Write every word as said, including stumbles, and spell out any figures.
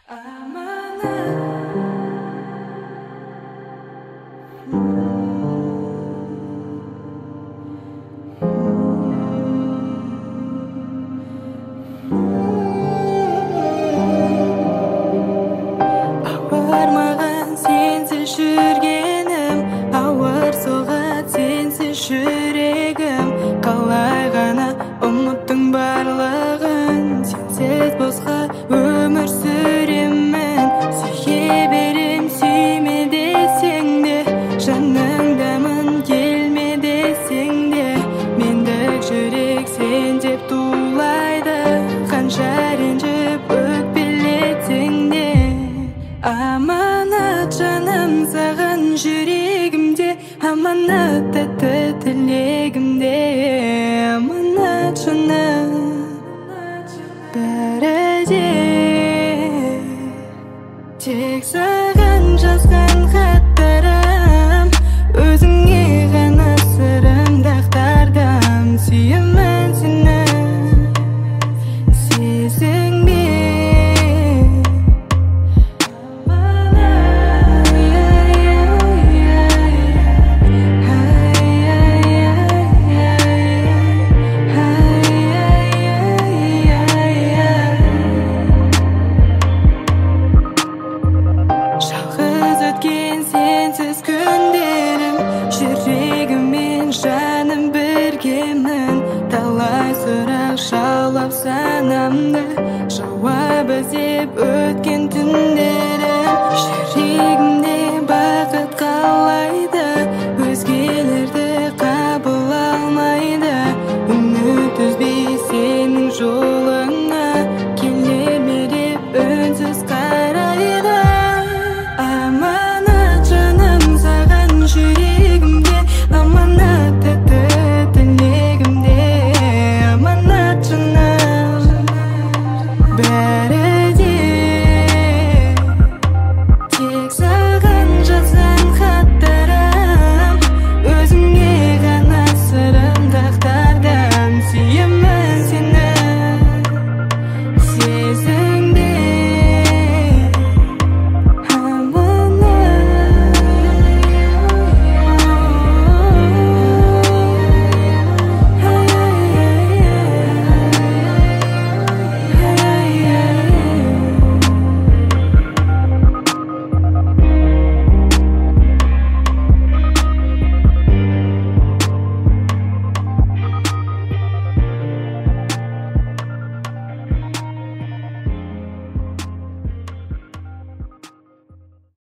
Ауырмаған сенсіз жүргенім, ауыр соғады сенсіз жүрегім. Қалай ғана ұмыттың барлығын, сенсіз босқа өмір сүремін. Сүйе берем, сүйме десең де, жаныңдамын келме десең де, мендік жүрек сен деп тулайды. Қанша ренжіп өкпелетсең де, аманат жаным саған жүрегімде, аманат тәтті тілегімде. Аманат жаным бәрі де тек саған жазған хаттарым, өзіңе ғана сырымды ақтардым. Сүйемін сені, сездің бе? Жалғыз өткен сенсіз күндерім, жүрегіммен жаным біргемін. Талай сұрақ жаулап санамды, жауап іздеп өткен түндерім. Жүрегім